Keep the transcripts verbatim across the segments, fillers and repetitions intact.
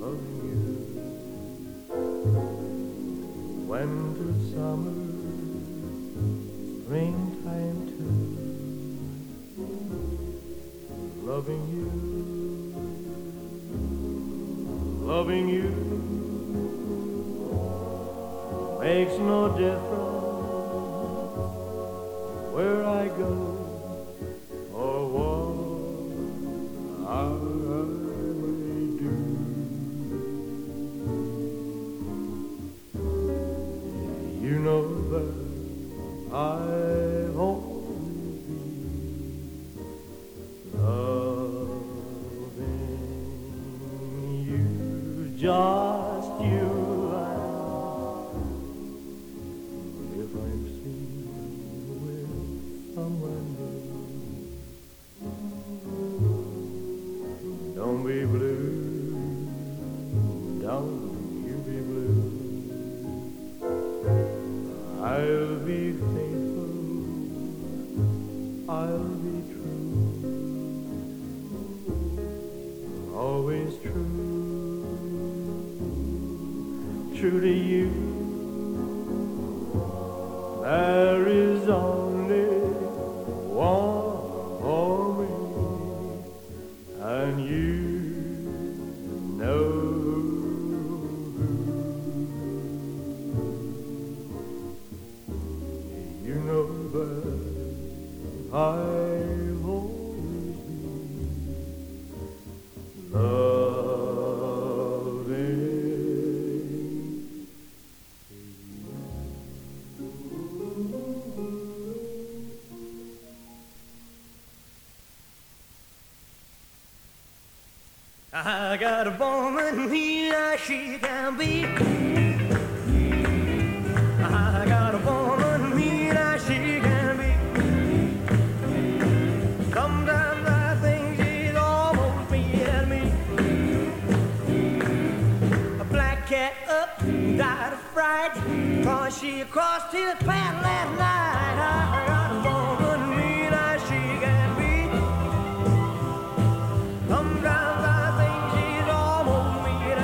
loving you. Winter, summer, springtime too. Loving you, loving you makes no difference where I go or what I may do. You know that I've always been loving you, just you. If I'm seen with someone new, don't be blue, don't you be blue. I'll be faithful, I'll be true, always true, true to you. There is only one for me, and you know who. You know that I've always been loving. I got a woman here, she can be. I got a woman here, she can be. Sometimes I think she's almost beating me. A black cat up, died of fright, cause she crossed his path last night. I got a woman here, she can be. Sometimes I think she's almost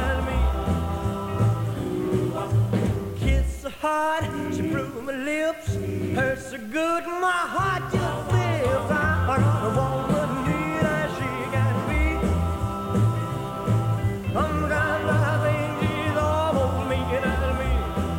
beating me. Kiss so hard, she blew my lips. Hurts so good, my heart just flips. I got a woman here, she can be. Sometimes I think she's almost beating me.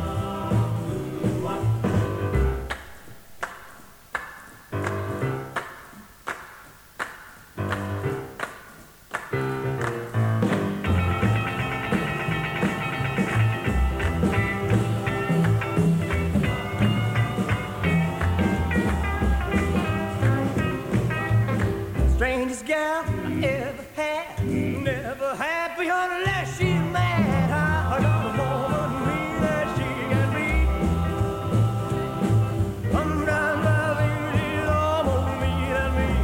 Strangest gal I ever had, never had me unless she's mad. I got a woman here, she can be. Sometimes I think she's almost beating me.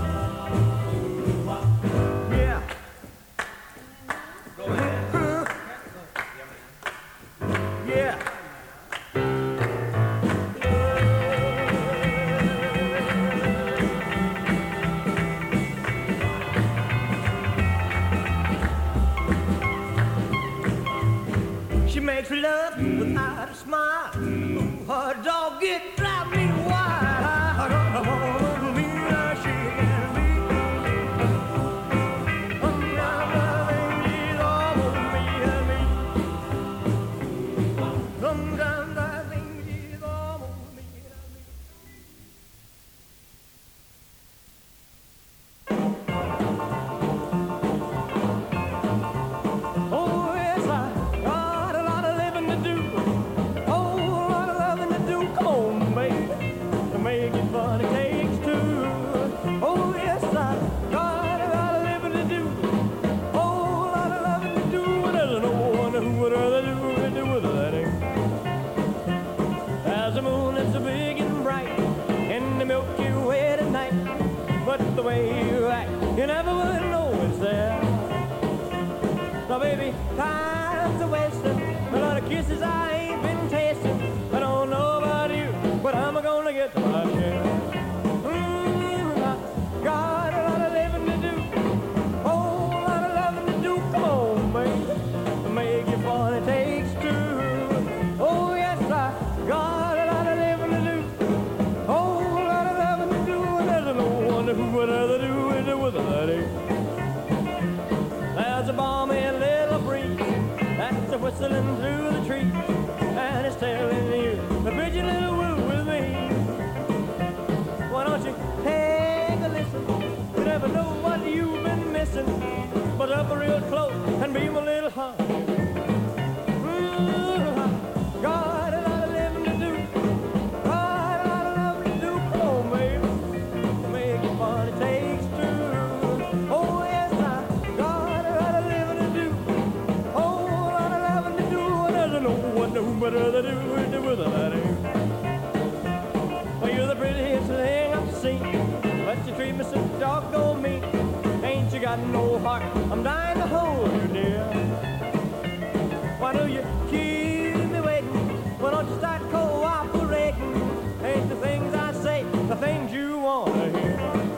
Yeah. Go ahead. Yeah. She makes love without a smile. Ooh, her dog it drives me wild. I got a woman here, she can be. Sometimes I think she's almost beating me. Sometimes I think she's almost beating me. Oh yes, I got a lot of living to do. Oh, a lot of loving to do. Come on, baby, to make it funny cakes too. Oh yes, I got a lot of living to do. Oh, a lot of loving to do. And there's no one who would rather do than do with that. There's a moon that's so big and bright, and the Milky Way tonight. But the way you act, you never would know it's there. So baby, time's a wasting. A lot of kisses I ain't been tasting. I don't know about you, but I'm gonna get to my share. Mm, I got a lot of living to do. Oh, a lot of loving to do. Come on, baby. whistling through the trees, and it's telling you the pretty little woo with me. Why don't you take a listen? You never know what you've been missing. But up real close and be my little heart. Mm-hmm. Got a lot of living to do. Got a lot of loving to do. Come on, baby. Make it fun, it takes two. Oh, yes, I got a lot of living to do. Oh, a lot of loving to do. And I don't know what no better to do with that. Well, you're the prettiest thing I've seen, but you treat me so doggone mean. Ain't you got no heart? I'm dying to hold you, dear. Why do you keep me waiting? Why don't you start cooperating? Ain't the things I say the things you want to hear?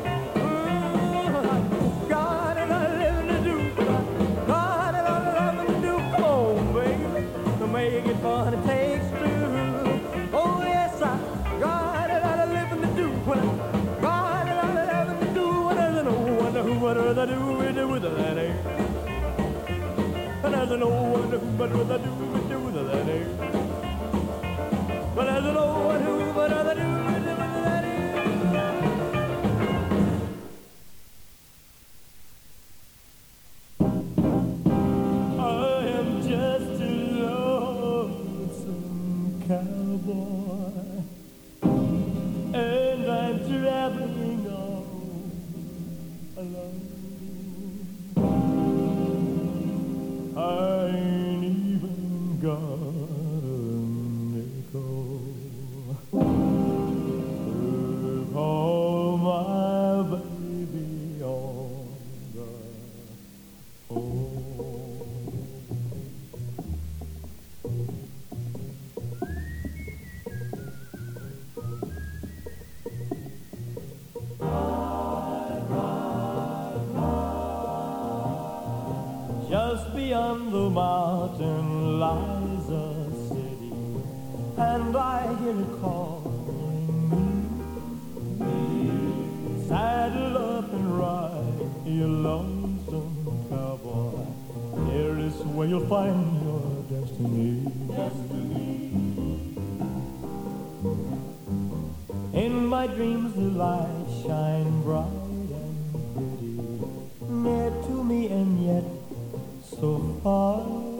Mm-hmm. Got a lot of living to do. Got a lot of loving to do. Come on, baby. To make it fun, it takes two. Oh, yes, I got a lot of living to do. Got a lot of loving to do. And I don't know what I do with it with that air. And I don't know what I do but what I do with it with that air. But I don't know what I do but what I do with it with that air. I am just a lonesome cowboy, and I'm traveling all alone. I ain't even got a nickel to call my baby on the phone. Just beyond the mountain lies a city, and I hear it calling me. Saddle up and ride, you lonesome cowboy. Here is where you'll find your destiny. Destiny. In my dreams the lights shine bright and pretty, near to me and yet so far.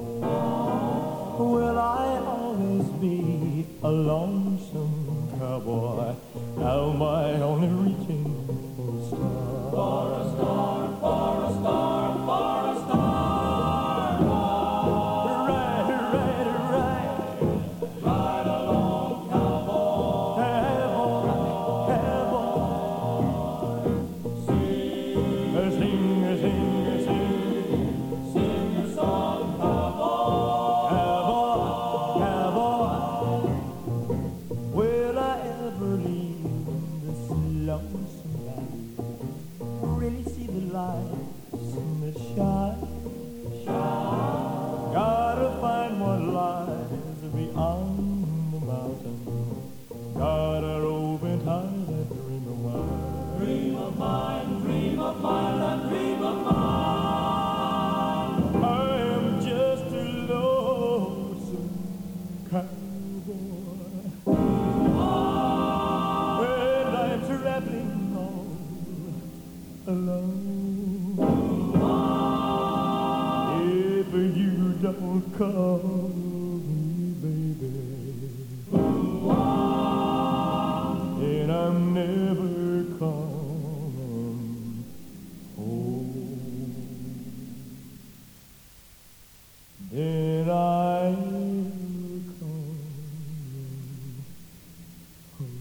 Will I always be a lonesome cowboy? Am I only reaching for a star? For a star, for a star, for a star. Right, right, right. Ride along, cowboy. Cowboy, cowboy. Sing, sing, sing, sing. Really see the lights in the shine, shine. Gotta find what lies beyond the mountain. Gotta open tight that dream of mine. Dream of mine, dream of mine, that dream of mine. I am just a lonesome cowboy, and I'm traveling alone. If you don't call me, baby, then I'm never coming home. Then I'm coming home.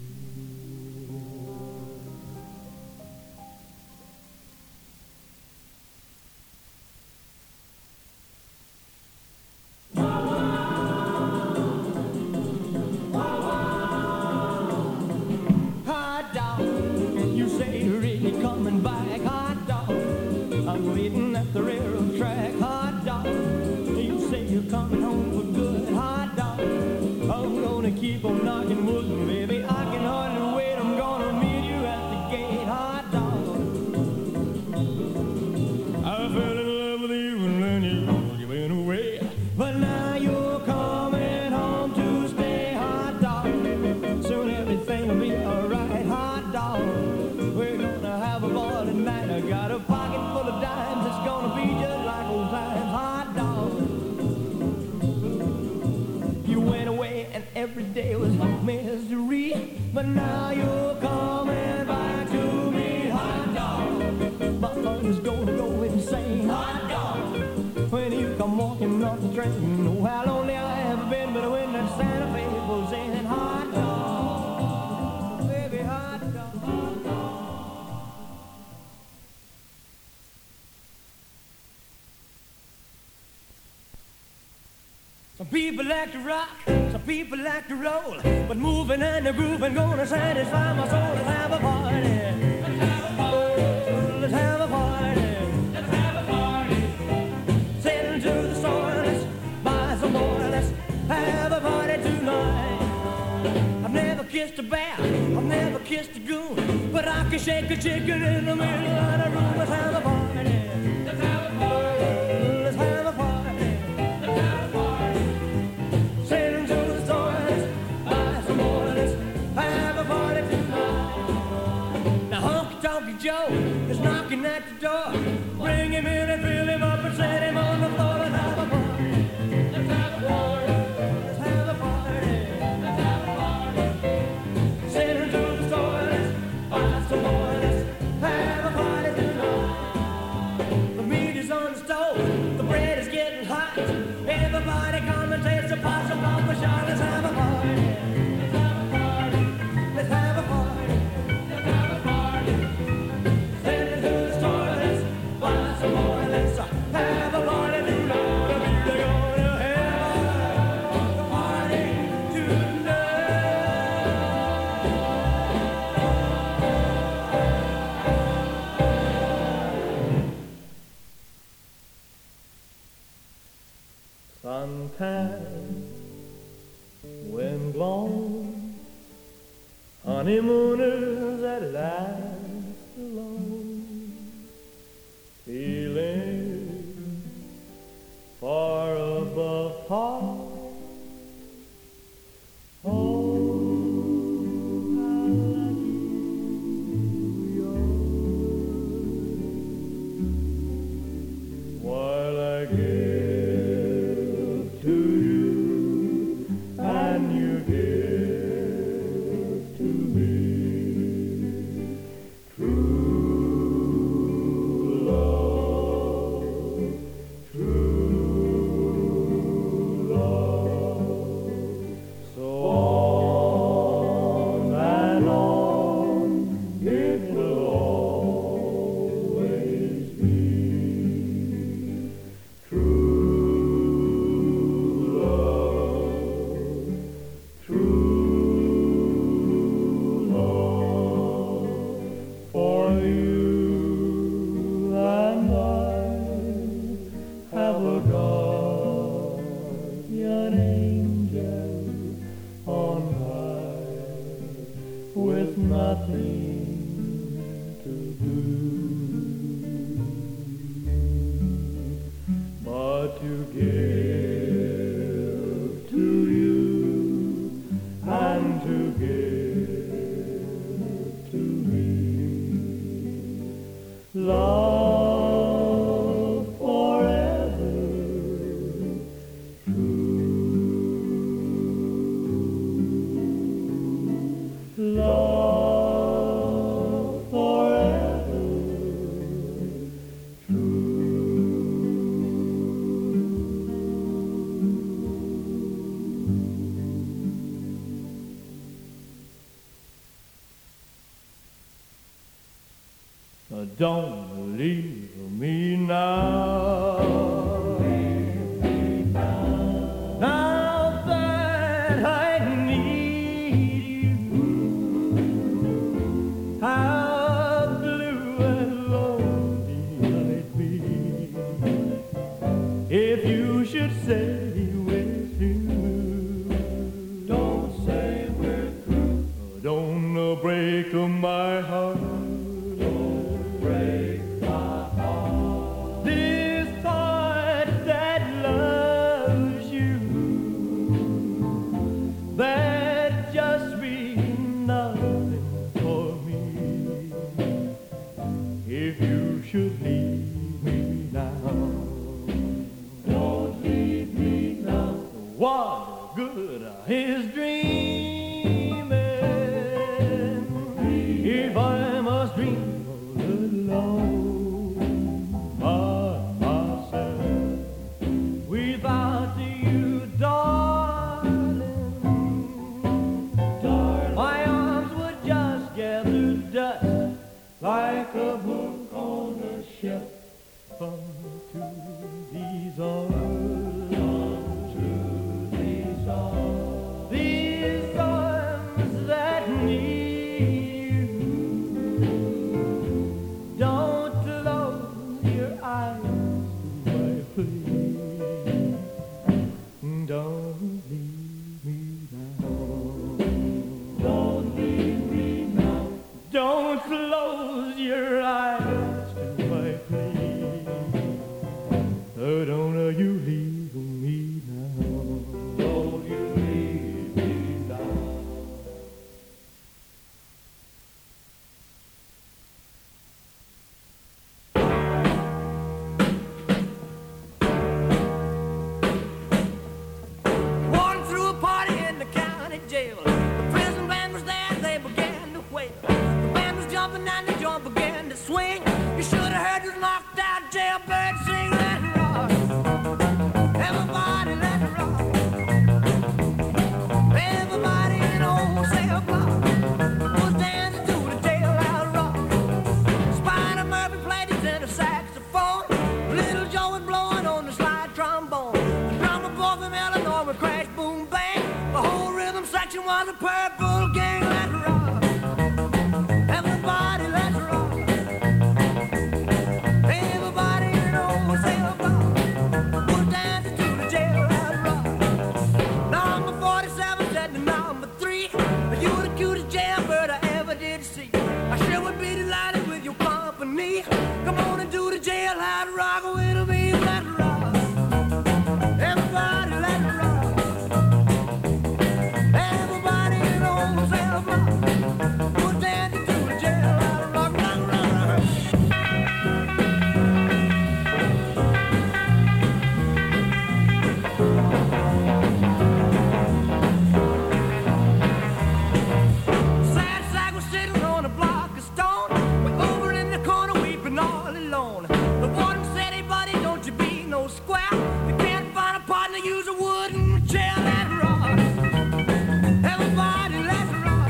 I'm waiting at the railroad track, hot dog. You say you're coming home for good, hot dog. I'm gonna keep on knocking wood, baby. I can hardly wait. I'm gonna meet you at the gate, hot dog. I fell in love with you and then you, you went away, but now you're but now you're coming back to me. Hot dog, my heart is gonna go insane. Hot dog, when you come walking off the train, you know how lonely I have been, but when that Santa Fe pulls in, hot dog, baby, hot dog, hot dog. Some people like to rock, some people like to roll, but moving and the grooving gonna satisfy my soul. Let's have a party. Let's have a party. Let's have a party. Let's have a party. Sailing to the store, let's buy some more. Let's have a party tonight. I've never kissed a bear, I've never kissed a goon, but I can shake a chicken in the middle of the room. Let's have a party. Let's have a party. Let's have a party. Let's have a party. Sailing to the store, let's buy some more. Let's have a party tonight. Now honky-tonky Joe is knocking at the door. Bring him in and fill him up and set him on the floor. Let's have a party. Let's have a party. Let's have a party. Let's have a party. Sailing to the store, let's buy some more. Let's have a party tonight. The meat is on the stove, the bread is getting hot. Everybody come and taste a pot of Papa Shot. Let's have a party. Let's have a party. Let's have a party. Let's have a party. Sailing to the store, let's buy some more. Let's have a party tonight. We're gonna have a party tonight. Sometimes when blown, honeymooners at last alone, feeling far above par. Oh, how lucky we are, while I give to you and you give to me. True love, true love. So on and on it will always be. True love, true love. For you and I have a guardian angel on high, with nothing to do but to give to you and to give to me. Love forever true. Love forever true. Now don't leave me now. Now that I need you, how blue and lonely I'd be if you should say we're through. Don't say we're through. Don't uh, break my heart. Don't break my heart. This heart that loves you, that just be nothing for me. If you should leave me now, don't leave me now. What good is dreaming you leave me now? Don't you leave me now? Walking through a party in the county jail. The prison band was there, they began to wail. The band was jumping and the joint began to swing. You should have heard this knocked out jailbird sing. Let it rock. Everybody let it rock. Everybody in the old cell block was dancing to the jailhouse rock. Spider Murphy played his tenor saxophone. Little Joe was blowing on the slide trombone. The drummer boy from Illinois would crash, boom, bang. The whole rhythm section was a Purple Gang. Let it rock. Everybody let it rock. Everybody in the old cell block was dancing to the jailhouse rock. Number forty-seven said to number three, you the cutest jailbird I ever did see. I sure would be delighted with your company. Come on and do the jailhouse rock with me. Let it rock. Everybody let it rock. Everybody in the old cell block was dancing to the jailhouse rock. Rock, rock, rock. Sad sack was sitting on a block of stone. We're over in the corner weeping all alone. The warden said, hey buddy, don't you be no square. You can't find a partner, use a wooden chair. Let it rock. Everybody let it rock.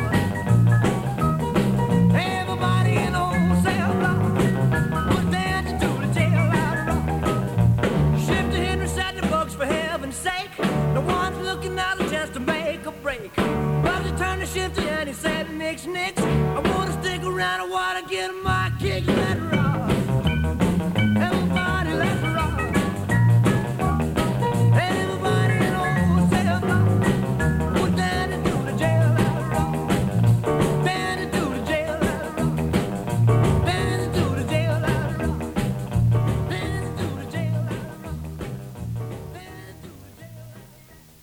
Everybody in the old cell block was dancing to the jailhouse rock. Shifty Henry said the bugs for heaven's sake. No one's looking out a chance to make a break. Bugsy turned to Shifty and he said, nix, nix. I wanna stick around, I wanna get my kick. Let it rock. Everybody let it rock. Everybody in the old cell block was dancing to the jailhouse rock. Dancing to the jailhouse rock. Dancing to the jailhouse rock. Dancing to the jailhouse rock. Dancing to the jailhouse rock.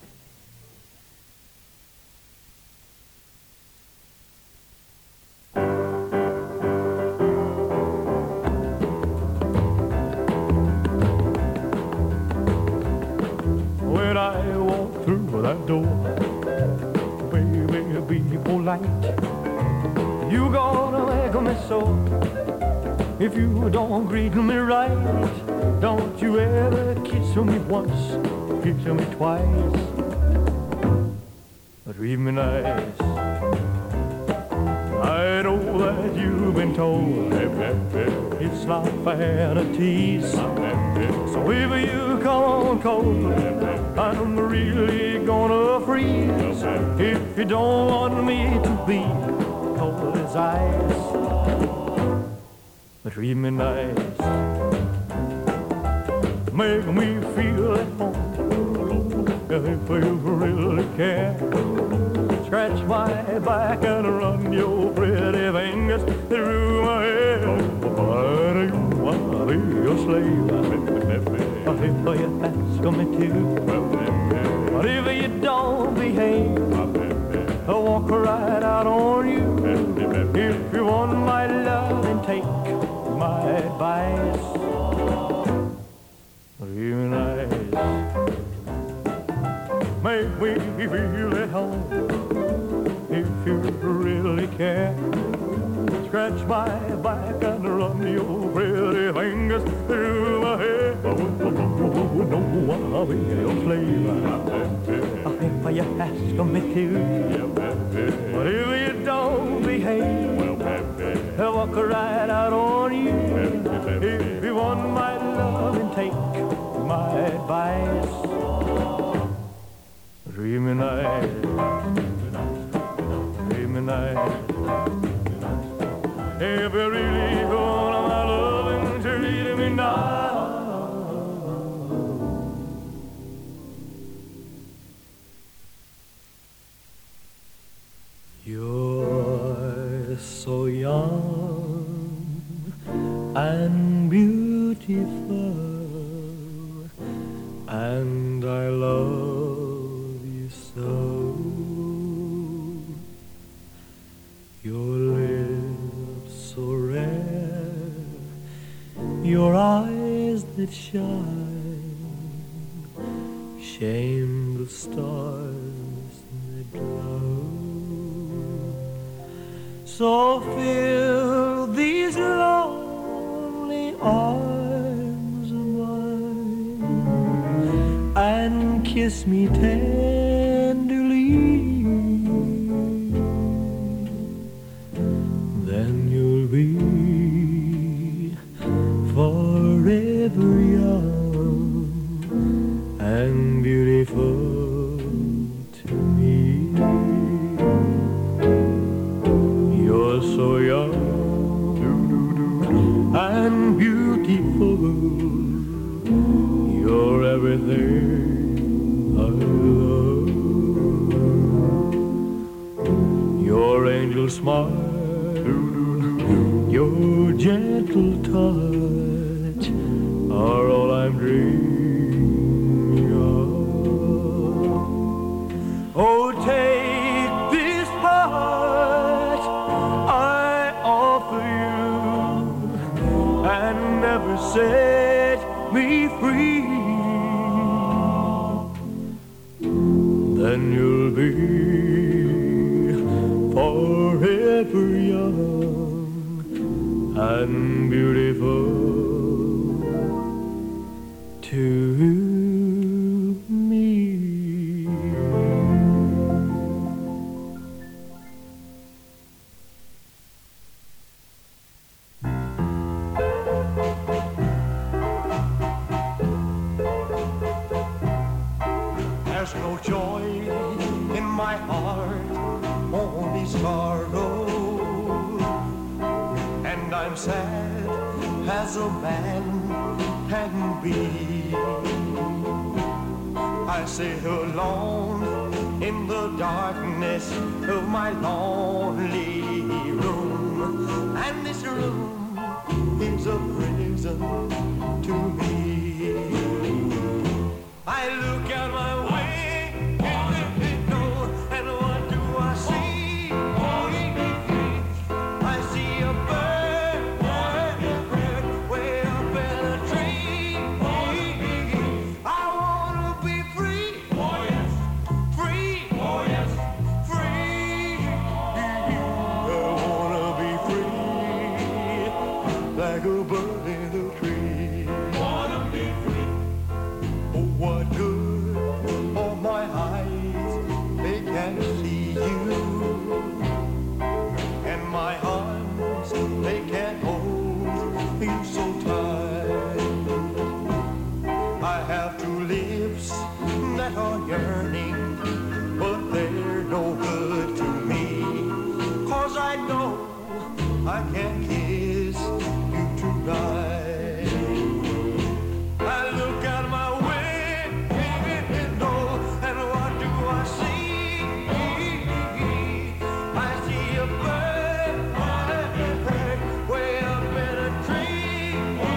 When I walk through that door, baby, be polite. You gonna make me so if you don't greet me right. Don't you ever kiss me once, kiss me twice. Treat me nice. I know that you've been told it's not fair to tease. So if you come on cold, I'm really gonna freeze. If you don't want me to be cold as ice, treat me nice. Make me feel at home if you really care. Scratch my back and run your pretty fingers through my hair. But you wanna be a slave if you ask me to. But if you don't behave, I'll walk right out on you. If you want my love, then take my advice. Real nice. Make me feel at home if you really care. Scratch my back and run your pretty fingers through my hair. No, I'll be your slave if you ask me to. But if you don't behave, I'll walk right out on you. If you want my love, then take my advice. Treat me nice. Treat me nice. If you really want my loving, treat me nice. You're so young and beautiful, and I love you so. Your lips so rare, your eyes that shine, shame the stars that glow. So fill these lonely arms of mine and kiss me tenderly. Then you'll be forever young and beautiful to me. You're so young and beautiful. You're everything I love. Your angel smile, your gentle touch are all I'm dreaming of. Oh, take this heart I offer you and never set me free. Then you'll be forever young and beautiful to me. There's no joy in my heart, only sorrow, and I'm sad as a man can be. I sit alone in the darkness of my lonely room, and this room is a prison to me. I look out my window and what do I see? I see a bird, bird way up in a tree. I wanna be free, oh yes, free, oh yes, free. I wanna be free, like a bird in a tree. Wanna be free. Oh, what good are my eyes? They can't see you, and my arms, they can't hold you so tight. I have two lips that are yearning, but they're no good to me, 'cause I know I can't kiss you tonight. I look out my window and what do I see? I see a bird, bird way up in a tree.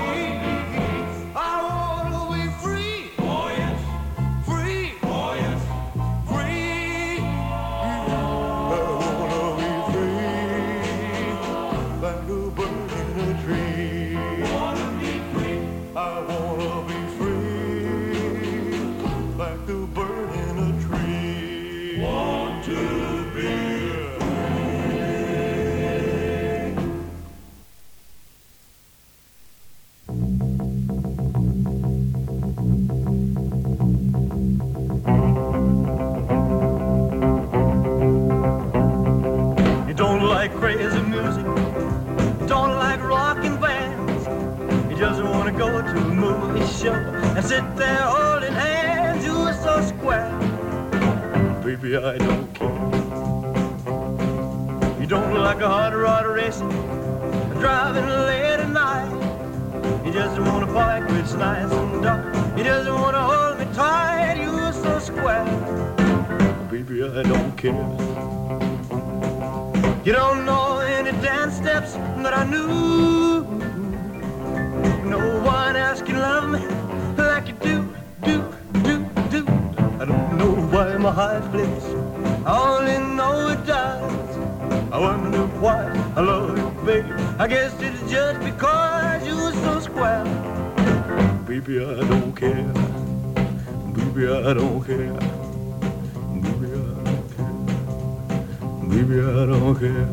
I wanna be free, oh yes, free, oh yes, free. I wanna be free, like a bird in a tree. Wanna be free. I wanna be free, like a bird in a tree. Want to be. You don't like crazy music, you don't like rockin' bands, you just wanna go to a movie show and sit there holding hands. You are so square, baby, I don't care. You don't like a hot rod racing, driving late at night. You just wanna park where it's nice and dark. You just wanna hold me tight. You are so square, baby, I don't care. You don't know any dance steps that I knew. No one else can love me like you do, do, my heart flips, I only know it does. I wonder why I love you, baby. I guess it's just because you're so square. Baby, I don't care. Baby, I don't care. Baby, I don't care. Baby, I don't care.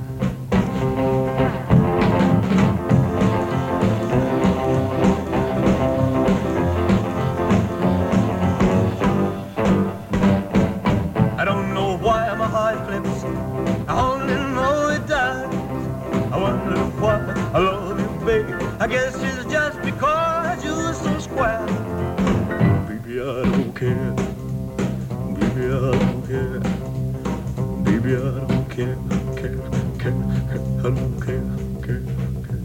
I don't know why my heart flips, I only know it does. I wonder why I love you, baby. I guess it's just because you're so square. Baby, I don't care. Baby, I don't care. Baby, I don't care. Care, care, care. I don't care. Care, care.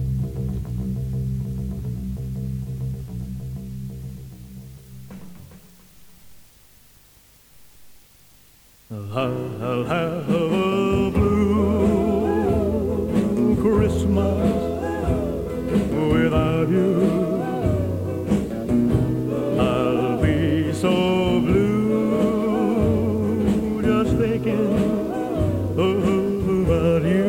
I'll have a blue Christmas without you. I'll be so blue just thinking about you.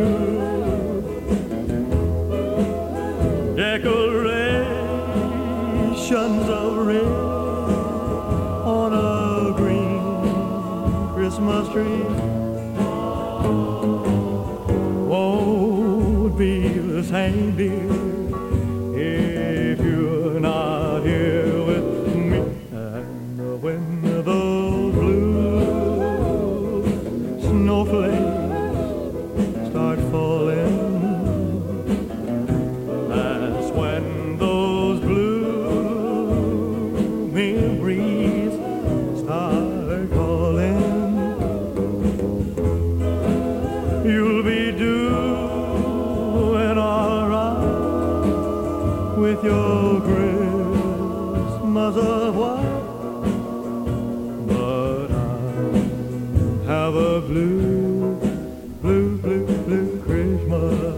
Decorations of red on a green Christmas tree won't be the same, dear, if you're not here with me. And when those blue snowflakes start falling, that's when those blue memories start calling. You'll be doing all right with your Christmas of white, but I have a blue, blue, blue, blue Christmas.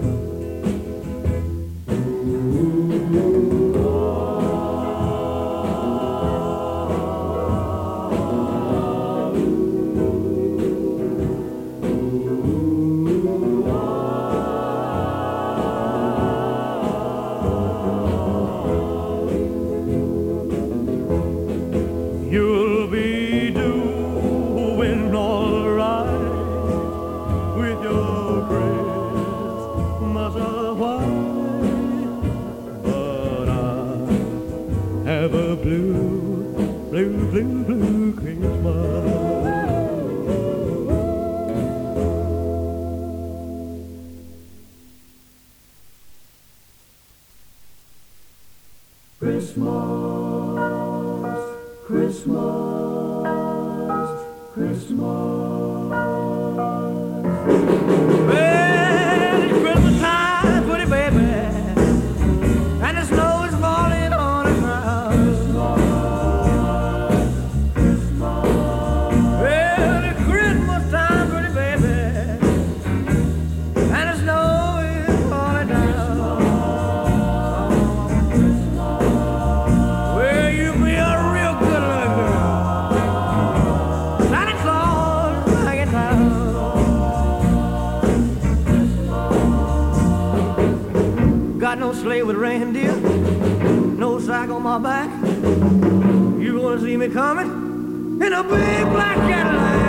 You'll be doing all right with your Christmas of white, but I have a blue, blue, blue, blue Christmas. Christmas, Christmas, Christmas. Well, it's Christmas time, pretty baby, and the snow is falling on the ground. Christmas, Christmas. Well, it's Christmas time, pretty baby, and the snow is falling down. Well, you be a real good little girl. Santa Claus hanging down. Got no sleigh with reindeer, no sack on my back. You gonna see me coming in a big black Cadillac.